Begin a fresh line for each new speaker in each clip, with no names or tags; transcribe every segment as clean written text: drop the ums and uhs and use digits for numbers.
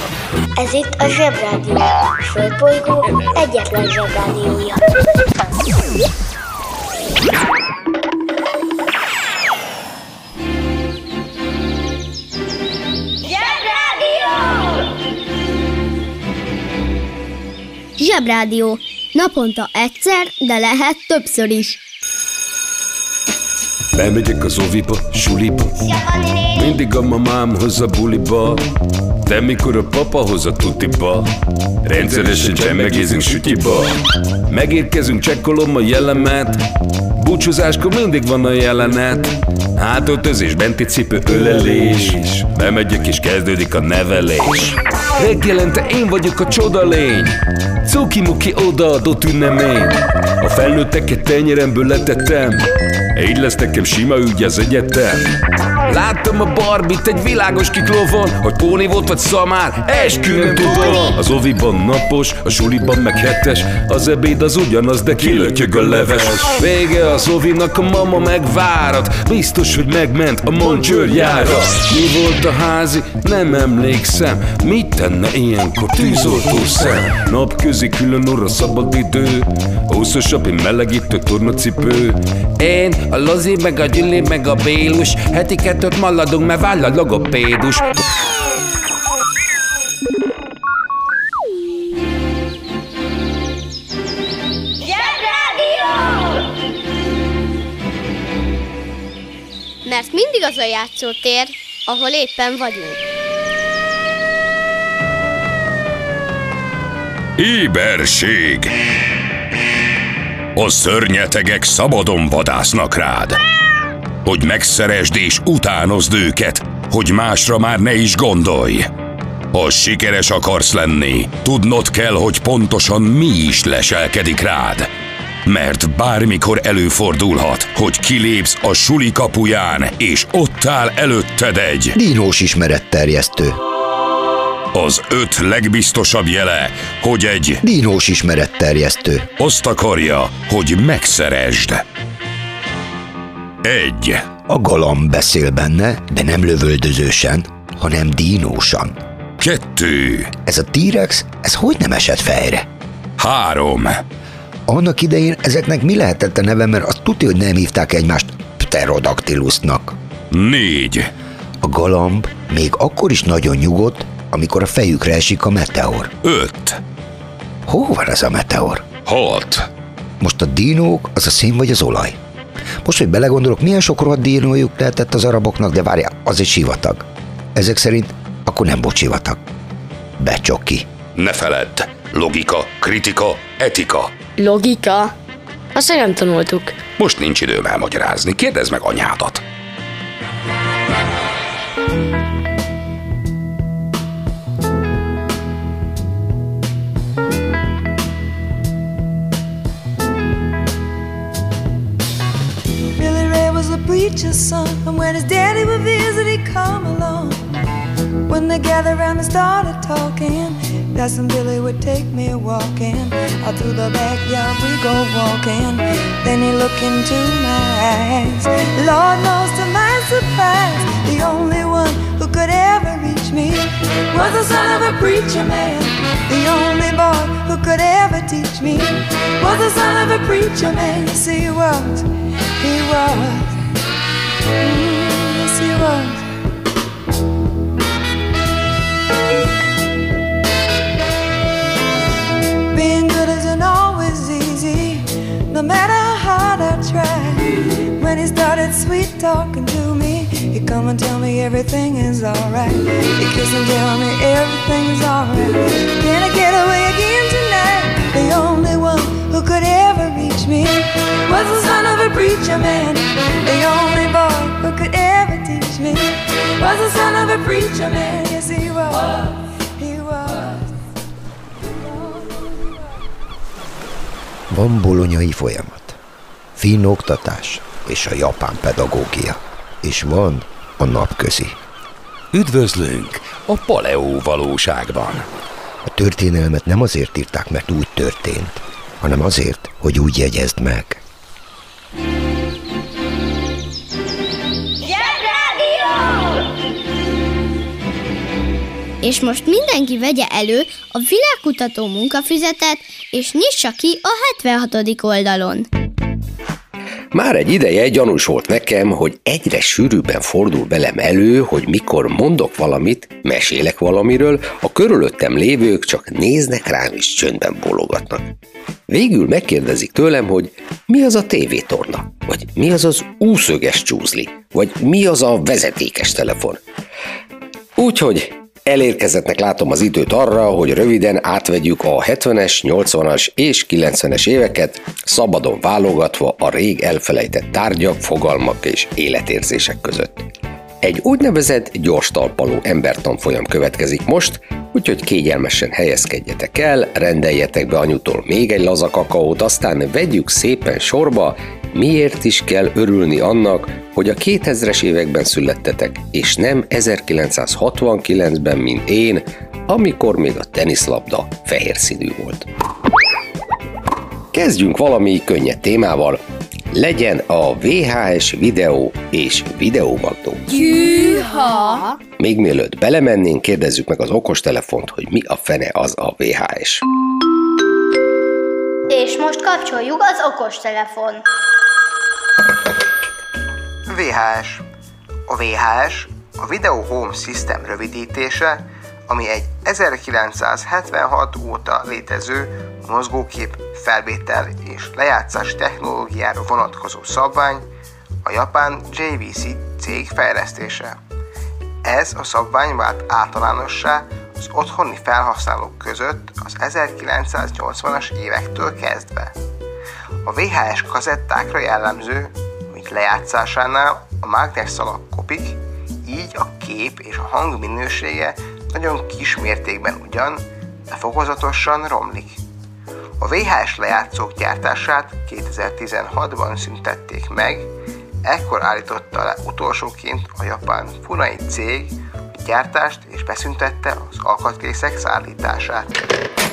Ez itt a Zsebrádió, a Földbolygó egyetlen Zsebrádiója.
Zsebrádió!
Zsebrádió. Naponta egyszer, de lehet többször is.
Bemegyek az oviba, suliba, mindig a mamám hoz a buliba, de mikor a papa hoz a tutiba, rendszeresen csemmegézünk sütyiba. Megérkezünk, csekkolom a jellemet, búcsúzáskor mindig van a jelenet. Hátöltözés, benti cipő, ölelés, bemegyek és kezdődik a nevelés. Reggelente én vagyok a csoda lény, cuki-muki odaadott ünnemény. A felnőtteket tenyeremből letettem, így lesz nekem sima ügy az egyetem. Láttam a Barbit egy világos kiklovon, hogy Póni volt vagy szamár, esküvőn tudom. Az oviban napos, a suliban meg hetes, az ebéd az ugyanaz, de kilötyög a leves. Vége az ovinak, a mama megvárat, biztos, hogy megment a Moncsőrjára. Mi volt a házi? Nem emlékszem, mit tenne ilyenkor tűzoltó szem? Napközi külön orra szabad idő, úszosabb, melegítő tornacipő. Én, a Lozi, meg a Gyüli, meg a Bélus, heti kettőt maladunk, mert váll a logopédus.
Zsebrádió!
Mert mindig az a játszótér, ahol éppen vagyunk.
Éberség! A szörnyetegek szabadon vadásznak rád, hogy megszeresd és utánozd őket, hogy másra már ne is gondolj. Ha sikeres akarsz lenni, tudnod kell, hogy pontosan mi is leselkedik rád. Mert bármikor előfordulhat, hogy kilépsz a suli kapuján, és ott áll előtted egy
dinós ismeretterjesztő.
Az 5 legbiztosabb jele, hogy egy
dinós ismeretterjesztő
azt akarja, hogy megszeresd. 1.
A galamb beszél benne, de nem lövöldözősen, hanem dinósan.
2.
Ez a T-rex, ez hogy nem esett fejre?
3.
Annak idején ezeknek mi lehetett a neve, mert azt tudja, hogy nem hívták egymást Pterodactylusnak.
4.
A galamb még akkor is nagyon nyugodt, amikor a fejükre esik a meteor.
5.
Hol van ez a meteor?
6.
Most a dinók, az a szén vagy az olaj? Most, hogy belegondolok, milyen sok rohadt dinójuk lehetett az araboknak, de várjál, az egy sivatag. Ezek szerint akkor nem volt sivatag. Becsoki.
Ne feledd! Logika, kritika, etika.
Logika? Azt nem tanultuk.
Most nincs időm elmagyarázni, kérdezd meg anyádat.
Preacher's son, and when his daddy would visit, he'd come along. When they gathered around and started talking, Cousin Billy would take me walking. Out through the backyard we go walking. Then he looked into my eyes. Lord knows to my surprise, the only one who could ever reach me was the son of a preacher man. The only boy who could ever teach me was the son of a preacher man. Yes, he was. He was. Yes, he was. Being good isn't always easy, no matter how hard I try. When he started sweet talking to me, he'd come and tell me everything is alright. He'd kiss and tell me everything is alright. Can I get away again tonight? The only one who could ever reach me was the son of a preacher man. The only boy who could ever teach me was the son of a preacher man. Yes, he was. He was.
Van bolonyai folyamat, finn oktatás és a japán pedagógia, és van a napközi.
Üdvözlünk a paleó valóságban.
A történelmet nem azért írták, mert úgy történt, hanem azért, hogy úgy jegyezd meg.
Zsebrádió!
És most mindenki vegye elő a világkutató munkafüzetet, és nyissa ki a 76. oldalon.
Már egy ideje gyanús volt nekem, hogy egyre sűrűbben fordul velem elő, hogy mikor mondok valamit, mesélek valamiről, a körülöttem lévők csak néznek rám és csöndben bólogatnak. Végül megkérdezik tőlem, hogy mi az a tévétorna, vagy mi az az úszöges csúzli, vagy mi az a vezetékes telefon. Úgyhogy elérkezettnek látom az időt arra, hogy röviden átvegyük a 70-es, 80-as és 90-es éveket, szabadon válogatva a rég elfelejtett tárgyak, fogalmak és életérzések között. Egy úgynevezett gyors talpaló embertanfolyam következik most, úgyhogy kényelmesen helyezkedjetek el, rendeljetek be anyutól még egy laza kakaót, aztán vegyük szépen sorba, miért is kell örülni annak, hogy a 2000-es években születtetek, és nem 1969-ben, mint én, amikor még a teniszlabda fehér színű volt. Kezdjünk valami könnyed témával, legyen a VHS videó és videómagnó.
Hűha!
Még mielőtt belemennénk, kérdezzük meg az okostelefont, hogy mi a fene az a VHS.
És most kapcsoljuk az okostelefon.
VHS. A VHS a Video Home System rövidítése, ami egy 1976 óta létező mozgókép felvétel és lejátszás technológiára vonatkozó szabvány, a japán JVC cég fejlesztése. Ez a szabvány vált általánossá az otthoni felhasználók között az 1980-as évektől kezdve. A VHS kazettákra jellemző, hogy lejátszásánál a mágnesszalag kopik, így a kép és a hang minősége nagyon kis mértékben ugyan, de fokozatosan romlik. A VHS lejátszók gyártását 2016-ban szüntették meg, ekkor állította le utolsóként a japán Funai cég a gyártást és beszüntette az alkatrészek szállítását.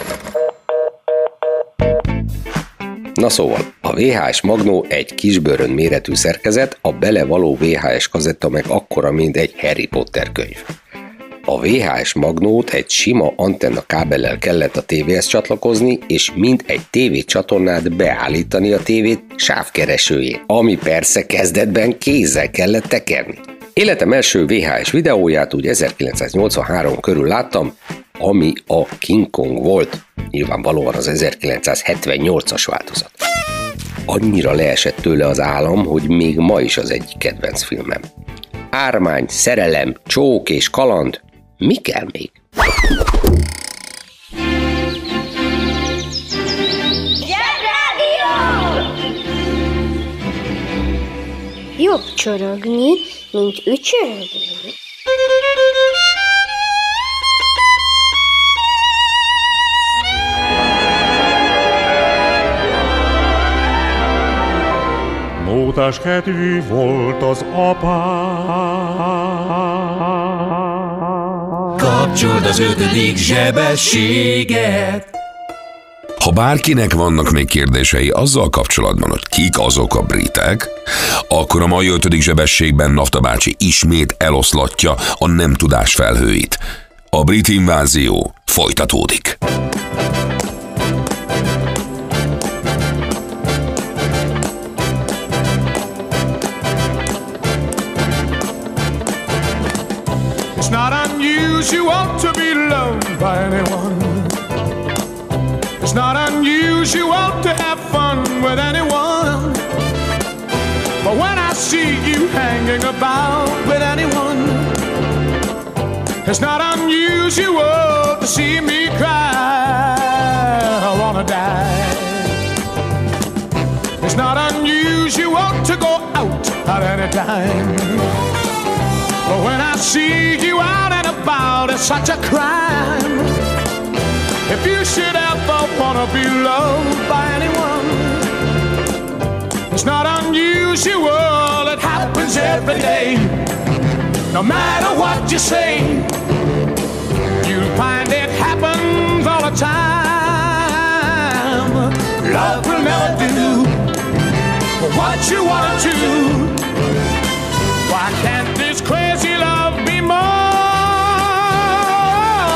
Na szóval, a VHS magnó egy kisbőrön méretű szerkezet, a belevaló VHS kazetta meg akkora, mint egy Harry Potter könyv. A VHS magnót egy sima antenna kábellel kellett a tévéhez csatlakozni, és mint egy tévécsatornát beállítani a tévét sávkeresőjén, ami persze kezdetben kézzel kellett tekerni. Életem első VHS videóját úgy 1983 körül láttam, ami a King Kong volt, nyilvánvalóan az 1978-as változat. Annyira leesett tőle az állam, hogy még ma is az egyik kedvenc filmem. Ármány, szerelem, csók és kaland, mi kell még?
Zsebrádió!
Jobb csorogni, mint ücsörögni.
Mótás kedvű volt az apám.
Kapcsold az 5. zsebességet.
Ha bárkinek vannak még kérdései azzal kapcsolatban, hogy kik azok a britek, akkor a mai 5. zsebességben Nafta bácsi ismét eloszlatja a nem tudás felhőit. A brit invázió folytatódik.
It's not unusual to be loved by anyone. It's not unusual to have fun with anyone. But when I see you hanging about with anyone, it's not unusual to see me cry. I wanna die. It's not unusual to go out at any time. But when I see you out and about, it's such a crime. If you should ever wanna be loved by anyone, it's not unusual, it happens every day. No matter what you say, you'll find it happens all the time. Love will never do what you want to. Why can't this crazy love be more?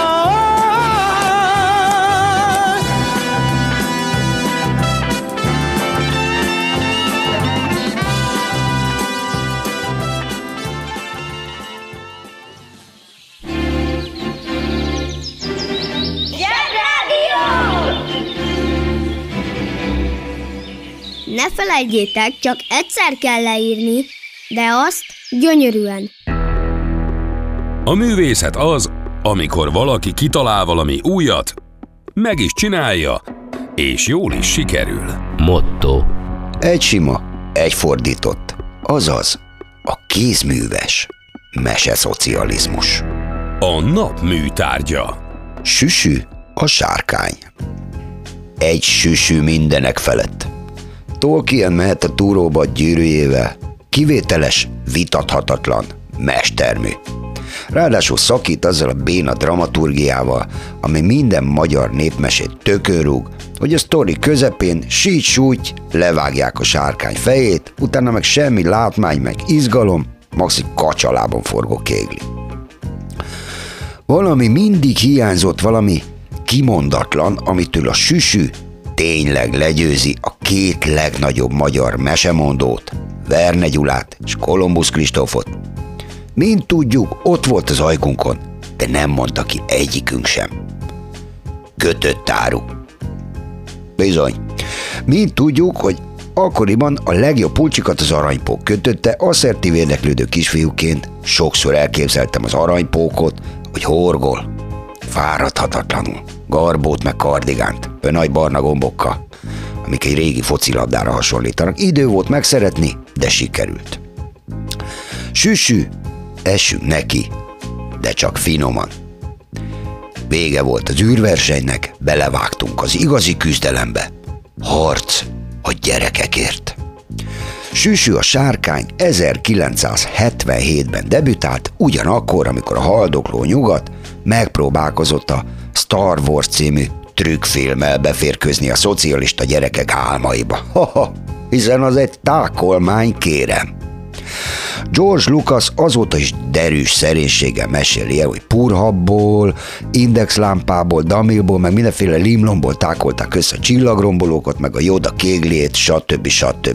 ne felejtjétek, csak egyszer kell leírni, de azt gyönyörűen.
A művészet az, amikor valaki kitalál valami újat, meg is csinálja, és jól is sikerül.
Motto.
Egy sima, egy fordított. Azaz, a kézműves meseszocializmus.
A nap műtárgya.
Süsű a sárkány. Egy süsű mindenek felett. Tolkien mehet a túróba gyűrűjével. Kivételes, vitathatatlan, mestermű. Ráadásul szakít azzal a béna dramaturgiával, ami minden magyar népmesét tökőrúg, hogy a sztori közepén sígy-súgy levágják a sárkány fejét, utána meg semmi látmány, meg izgalom, max egy kacsalában forgó kégli. Valami mindig hiányzott, valami kimondatlan, amitől a süsű tényleg legyőzi a két legnagyobb magyar mesemondót, Verne Gyulát és Kolumbusz Kristófot. Mint tudjuk, ott volt az ajkunkon, de nem mondta ki egyikünk sem. Kötött áru. Bizony. Mint tudjuk, hogy akkoriban a legjobb pulcsikat az aranypók kötötte, asszertív érdeklődő kisfiúként sokszor elképzeltem az aranypókot, hogy horgol, fáradhatatlanul, garbót meg kardigánt, nagy barna gombokkal, amik egy régi focilabdára hasonlítanak. Idő volt megszeretni, de sikerült. Süsű, essünk neki, de csak finoman. Vége volt az űrversenynek, belevágtunk az igazi küzdelembe. Harc a gyerekekért. Süsű a sárkány 1977-ben debütált, ugyanakkor, amikor a haldokló nyugat megpróbálkozott a Star Wars című trükkfilmmel beférkőzni a szocialista gyerekek álmaiba. Hiszen az egy tákolmány, kérem. George Lucas azóta is derűs szerénységgel meséli el, hogy purhabból, indexlámpából, damilból, meg mindenféle limlomból tákolták össze a csillagrombolókat, meg a Yoda kégliét, stb.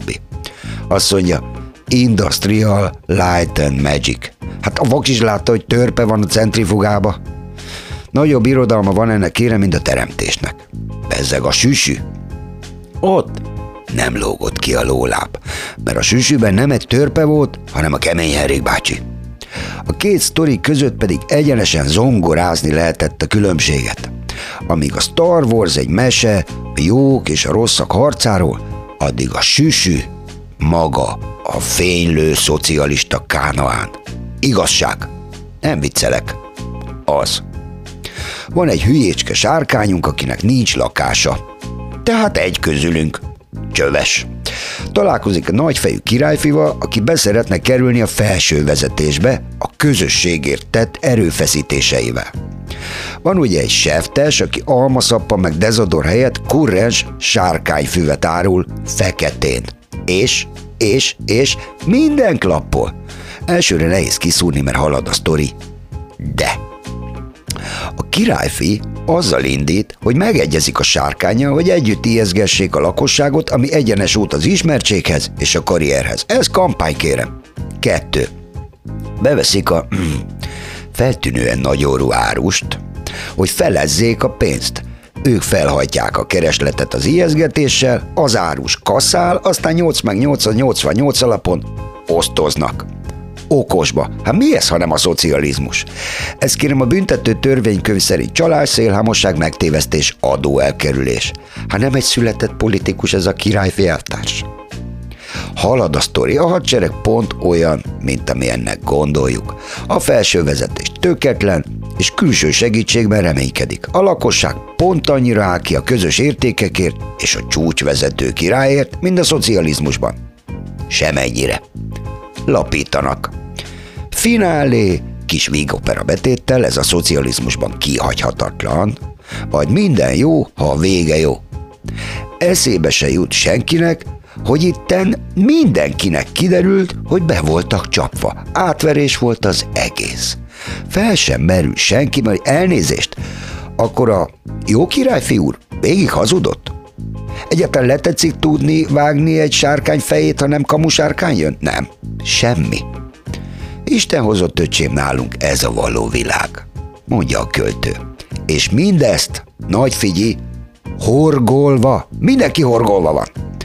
Azt mondja, Industrial Light and Magic. Hát a vak is látta, hogy törpe van a centrifugába. Nagyobb irodalma van ennek, kérem, mint a teremtésnek. Bezzeg a süsű. Ott nem lógott ki a lóláb, mert a süsűben nem egy törpe volt, hanem a kemény Henrik bácsi. A két sztori között pedig egyenesen zongorázni lehetett a különbséget. Amíg a Star Wars egy mese a jók és a rosszak harcáról, addig a süsű maga a fénylő szocialista Kánaán. Igazság. Nem viccelek. Az. Van egy hülyécske sárkányunk, akinek nincs lakása. Tehát egy közülünk. Csöves. Találkozik a nagyfejű királyfival, aki beszeretne kerülni a felső vezetésbe a közösségért tett erőfeszítéseivel. Van ugye egy seftes, aki almaszappa meg dezodor helyett kurrens sárkányfüvet árul feketén. És minden klappol. Elsőre nehéz kiszúrni, mert halad a sztori. De a királyfi azzal indít, hogy megegyezik a sárkánnyal, hogy együtt ijeszgessék a lakosságot, ami egyenes út az ismertséghez és a karrierhez. Ez kampány, kérem. 2. Beveszik a feltűnően nagyorú árust, hogy felezzék a pénzt. Ők felhajtják a keresletet az ijeszgetéssel, az árus kasszál, aztán 8/8/88 alapon osztoznak. Okosba. Hát mi ez, hanem a szocializmus? Ez kérem a büntető törvénykönyv szerint csalás, szélhámosság, megtévesztés, adóelkerülés. Hát nem egy született politikus ez a királyfi elvtárs. Halad a sztori, a hadsereg pont olyan, mint ami ennek gondoljuk. A felső vezetés tökéletlen, és külső segítségben reménykedik. A lakosság pont annyira áll ki a közös értékekért és a csúcsvezető királyért, mint a szocializmusban. Semennyire. Lapítanak. Finálé, kis vígopera betéttel, ez a szocializmusban kihagyhatatlan, vagy minden jó, ha a vége jó. Eszébe se jut senkinek, hogy itten mindenkinek kiderült, hogy be voltak csapva. Átverés volt az egész. Fel sem merül senki, mert elnézést, akkor a jó királyfi úr végig hazudott? Egyáltalán letetszik tudni vágni egy sárkány fejét, ha nem kamusárkány jön? Nem. Semmi. Isten hozott, öcsém, nálunk ez a való világ, mondja a költő. És mindezt, nagy figyelj, horgolva, mindenki horgolva van.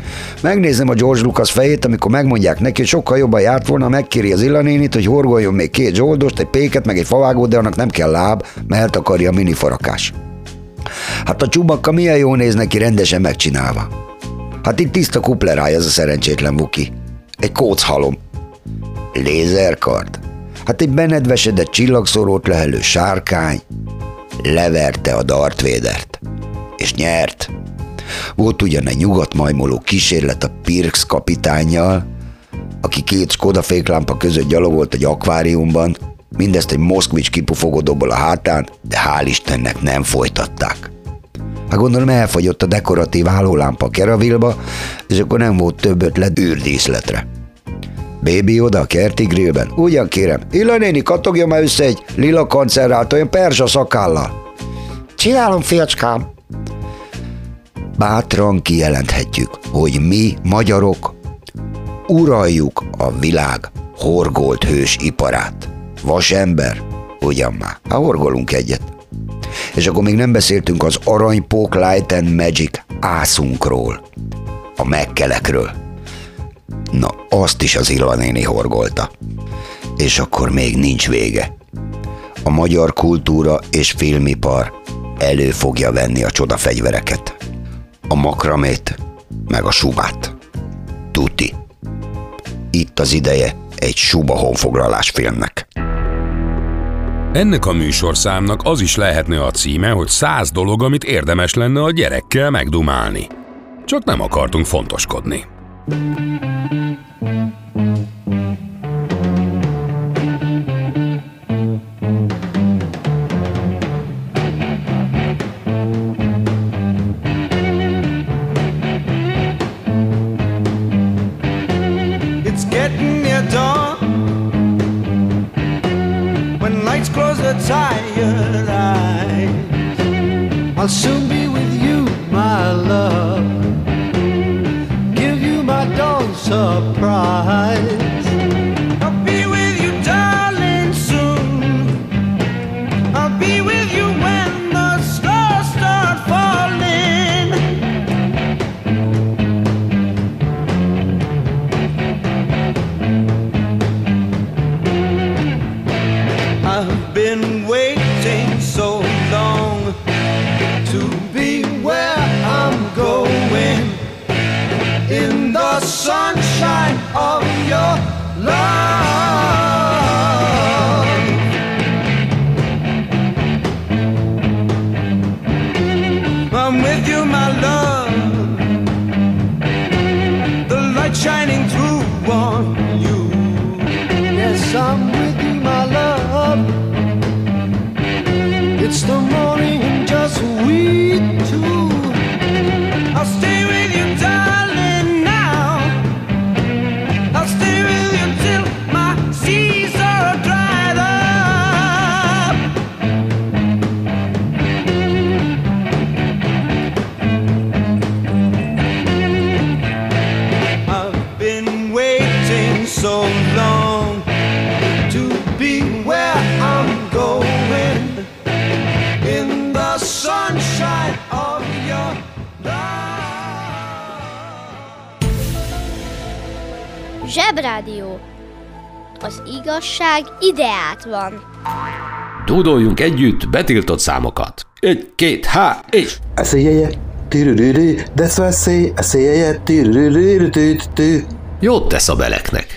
Megnézem a George Lucas fejét, amikor megmondják neki, hogy sokkal jobban járt volna, megkéri az Illa nénit, hogy horgoljon még 2 zsoldost, egy péket, meg egy favágót, de annak nem kell láb, mert eltakarja a minifarakás. Hát a Chewbacca milyen jól néz neki rendesen megcsinálva. Hát itt tiszta kupleráj ez a szerencsétlen Wookie. Egy kóchalom. Lézerkard. Hát egy benedvesedett csillagszórót lehelő sárkány leverte a Darth Vadert. És nyert. Volt ugyan egy nyugatmajmoló kísérlet a Pirks kapitánnyal, aki 2 Skoda féklámpa között gyalogolt egy akváriumban, mindezt egy Moszkvics kipufogó dobbal a hátán, de hál' Istennek nem folytatták. Hát gondolom elfogyott a dekoratív hálólámpa a Keravilba, és akkor nem volt több ötlet űrdíszletre. Bébi oda a kerti grillben. Ugyan kérem, Illa néni, kattogja már össze egy lila kancerrált olyan perzsa szakállal. Csinálom, fiacskám. Bátran kijelenthetjük, hogy mi, magyarok, uraljuk a világ horgolt hős iparát. Vasember, ugyan már, hát horgolunk egyet. És akkor még nem beszéltünk az aranypók Light and Magic ászunkról, a megkelekről. Na, azt is az Illa néni horgolta. És akkor még nincs vége. A magyar kultúra és filmipar elő fogja venni a csodafegyvereket. A makramét, meg a subát. Tuti. Itt az ideje egy suba honfoglalás filmnek.
Ennek a műsorszámnak az is lehetne a címe, hogy 100 dolog, amit érdemes lenne a gyerekkel megdumálni. Csak nem akartunk fontoskodni.
It's getting near dawn. When lights close the tired eyes, I'll soon be with you, my love. Give you my dawn surprise. I'll be with you, darling, soon. I'll be with you when the stars start falling. I've been waiting so long to be where I'm going, in the sunshine of your love. I'm with you, my love, the light shining through on you. Yes, I'm with you, my love. It's the morning and just we two. I'll stay with you, darling, now. I'll stay with you till my seas are dried up. I've been waiting so long to be where I'm going, in the sunshine of your
Zsebrádió. Az igazság ideát van.
Dúdoljunk együtt betiltott számokat. 1, 2, és...
I say yeah, yeah, do-do-do-do. That's what I say yeah, yeah, do-do-do-do-do-do.
Jót tesz a beleknek.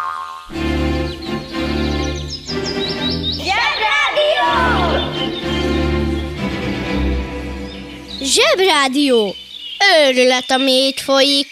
Zsebrádió! Őrület, ami itt folyik.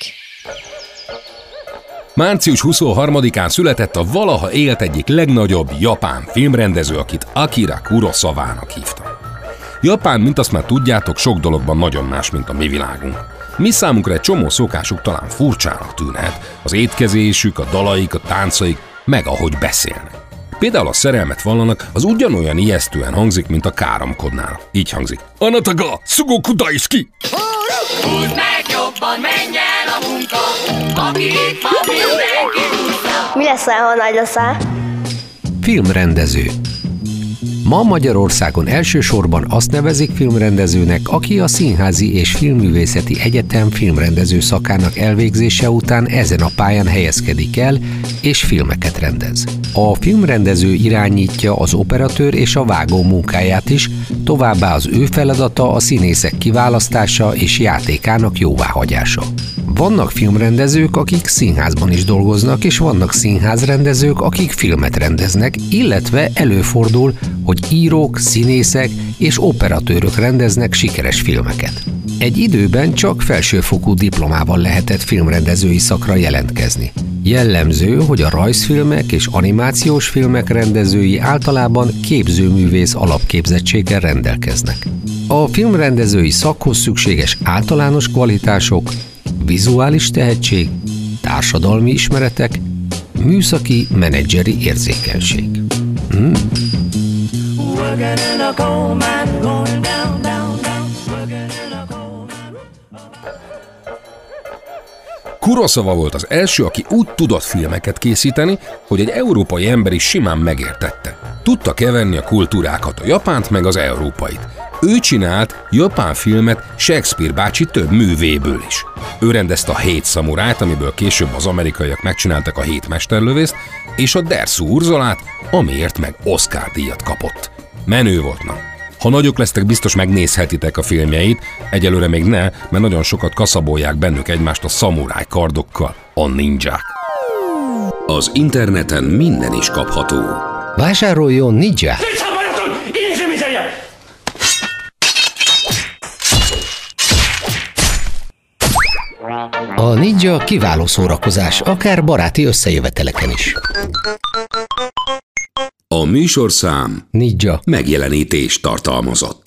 Március 23-án született a valaha élt egyik legnagyobb japán filmrendező, akit Akira Kurosavának hívtak. Japán, mint azt már tudjátok, sok dologban nagyon más, mint a mi világunk. Mi számunkra egy csomó szokásuk talán furcsának tűnhet, az étkezésük, a dalaik, a táncaik, meg ahogy beszélnek. Például a szerelmet vallanak, az ugyanolyan ijesztően hangzik, mint a káromkodnál. Így hangzik. Anataga, Sugoku Daisuki!
Húzd meg jobban, menj el a munka, aki itt van, mindenki húzza.
Mi leszel, ha nagy leszel?
Filmrendező. Ma Magyarországon elsősorban azt nevezik filmrendezőnek, aki a Színházi és Filmművészeti Egyetem filmrendező szakának elvégzése után ezen a pályán helyezkedik el, és filmeket rendez. A filmrendező irányítja az operatőr és a vágó munkáját is, továbbá az ő feladata a színészek kiválasztása és játékának jóváhagyása. Vannak filmrendezők, akik színházban is dolgoznak, és vannak színházrendezők, akik filmet rendeznek, illetve előfordul, hogy írók, színészek és operatőrök rendeznek sikeres filmeket. Egy időben csak felsőfokú diplomával lehetett filmrendezői szakra jelentkezni. Jellemző, hogy a rajzfilmek és animációs filmek rendezői általában képzőművész alapképzettséggel rendelkeznek. A filmrendezői szakhoz szükséges általános kvalitások, vizuális tehetség, társadalmi ismeretek, műszaki, menedzseri érzékenység.
Kurosawa volt az első, aki úgy tudott filmeket készíteni, hogy egy európai ember is simán megértette. Tudta keverni a kultúrákat, a japánt meg az európait. Ő csinált japán filmet Shakespeare bácsi több művéből is. Ő rendezte a 7 szamurájt, amiből később az amerikaiak megcsináltak a 7 mesterlövészt, és a Derszú Urzalát, amiért meg Oscar-díjat kapott. Menő volt, na. Ha nagyok lesztek, biztos megnézhetitek a filmjeit, egyelőre még ne, mert nagyon sokat kaszabolják bennük egymást a szamuráj kardokkal, a ninják.
Az interneten minden is kapható.
Vásároljon ninja! A ninja kiváló szórakozás, akár baráti összejöveteleken is.
A műsorszám
ninja
megjelenítést tartalmazott.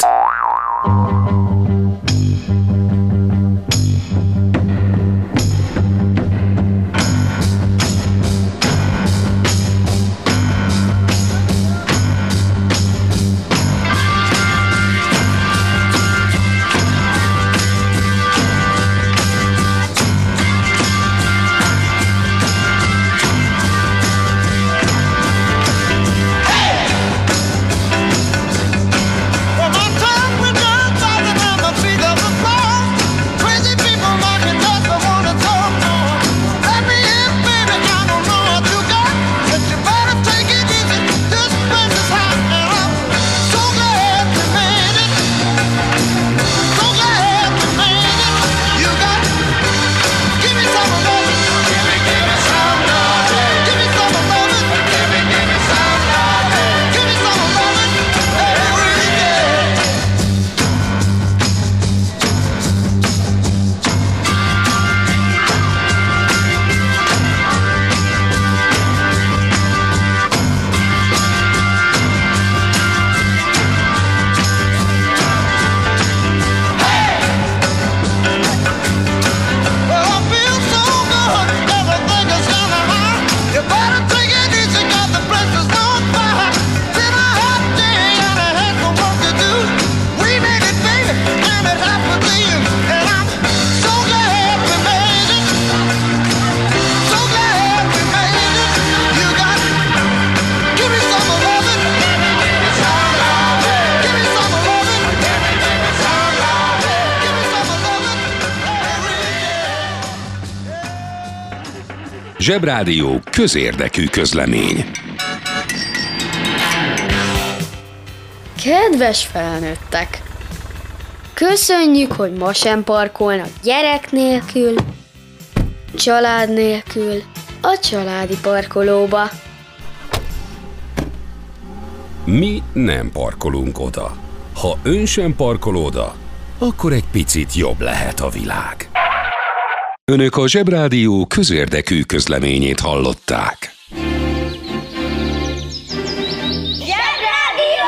Zsebrádió közérdekű közlemény.
Kedves felnőttek! Köszönjük, hogy ma sem parkolnak gyerek nélkül, család nélkül a családi parkolóba.
Mi nem parkolunk oda. Ha ön sem parkol oda, akkor egy picit jobb lehet a világ. Önök a Zsebrádió közérdekű közleményét hallották.
Zsebrádió!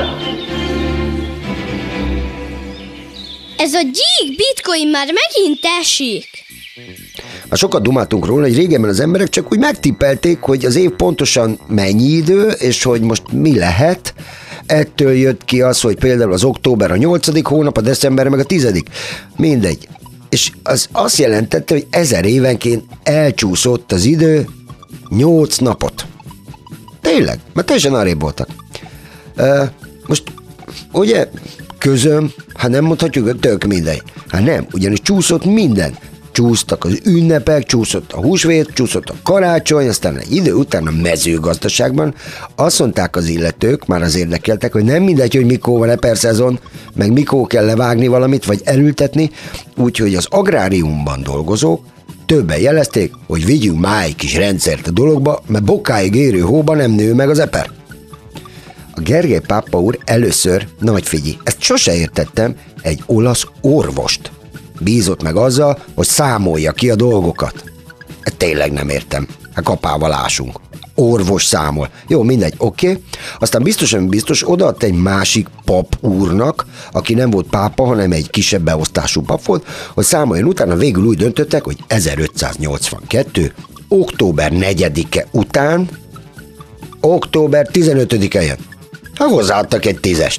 Ez a gyík bitcoin már megint esik.
Sokat dumáltunk róla, hogy régebben az emberek csak úgy megtippelték, hogy az év pontosan mennyi idő, és hogy most mi lehet. Ettől jött ki az, hogy például az október a 8. hónap, a december meg a 10. Mindegy. És az azt jelentette, hogy 1000 évenként elcsúszott az idő 8 napot. Tényleg, mert teljesen arrébb voltak. Most, ugye, közöm, hát nem mondhatjuk, hogy tök mindegy. Hát nem, ugyanis csúszott minden. Csúsztak az ünnepek, csúszott a húsvét, csúszott a karácsony, aztán egy idő után a mezőgazdaságban azt mondták az illetők, már az érdekeltek, hogy nem mindegy, hogy mikor van eperszezon, meg mikor kell levágni valamit, vagy elültetni, úgyhogy az agráriumban dolgozók többen jelezték, hogy vigyünk már egy kis rendszert a dologba, mert bokáig érő hóban nem nő meg az eper. A Gergely pápa úr először, nagy figyelj, ezt sose értettem, egy olasz orvost bízott meg azzal, hogy számolja ki a dolgokat. Ezt tényleg nem értem. Hát kapával ásunk. Orvos számol. Jó, mindegy, oké. Aztán biztos odaadta egy másik pap úrnak, aki nem volt pápa, hanem egy kisebb beosztású pap volt, hogy számoljon utána, végül úgy döntöttek, hogy 1582. október 4-e után október 15-e jön. Hát hozzáadtak egy 10-est.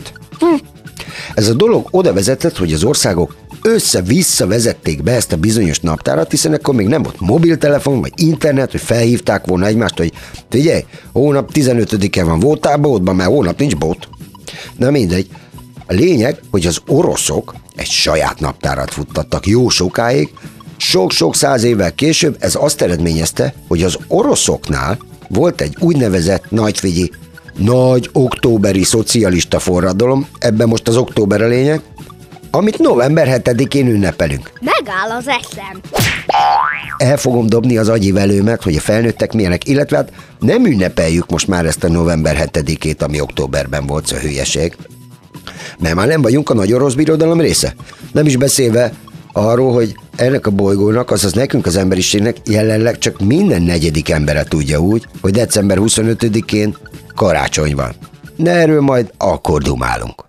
Ez a dolog oda vezetett, hogy az országok össze-vissza vezették be ezt a bizonyos naptárat, hiszen akkor még nem volt mobiltelefon, vagy internet, hogy felhívták volna egymást, hogy figyelj, hónap 15-e van, voltál boltban, mert hónap nincs bolt. Na mindegy. A lényeg, hogy az oroszok egy saját naptárat futtattak jó sokáig, sok-sok száz évvel később ez azt eredményezte, hogy az oroszoknál volt egy úgynevezett nagy októberi szocialista forradalom, ebben most az október a lényeg, amit november 7-én ünnepelünk.
Megáll az eszem.
El fogom dobni az agyivelőmet, hogy a felnőttek milyenek, illetve hát nem ünnepeljük most már ezt a november 7-ét, ami októberben volt, szóval hülyeség. Mert már nem vagyunk a nagy orosz birodalom része. Nem is beszélve arról, hogy ennek a bolygónak, azaz nekünk az emberiségnek jelenleg csak minden 4. embere tudja úgy, hogy december 25-én karácsony van. De erről majd akkor dumálunk.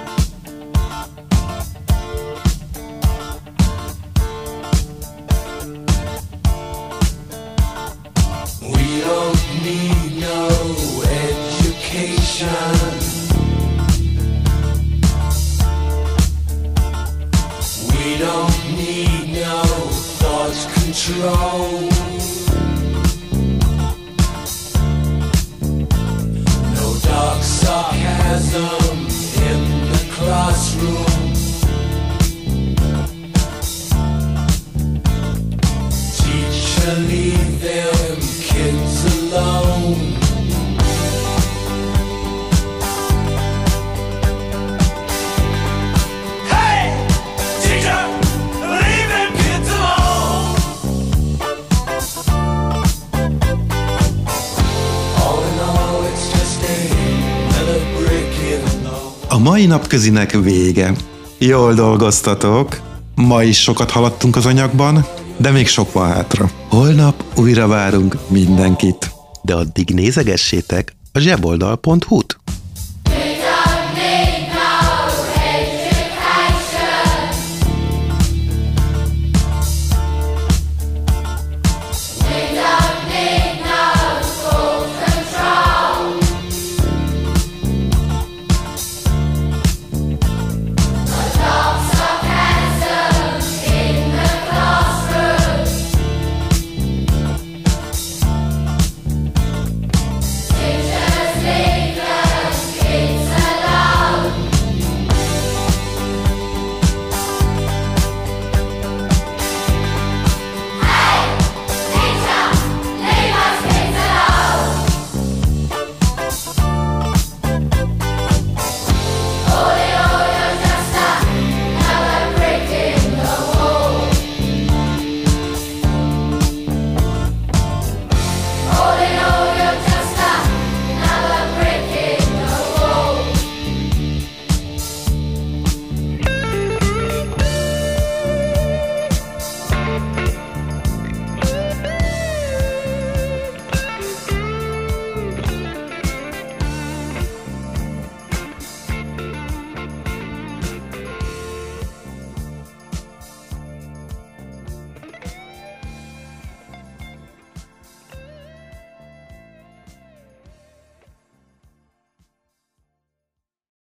No dark sarcasm in the classroom. Teacher, leave them kids alone. Hey, teacher, leave them kids alone.
A mai napközinek vége. Jól dolgoztatok. Ma is sokat haladtunk az anyagban, de még sok van hátra. Holnap újra várunk mindenkit. De addig nézegessétek a zseboldal.hu-t.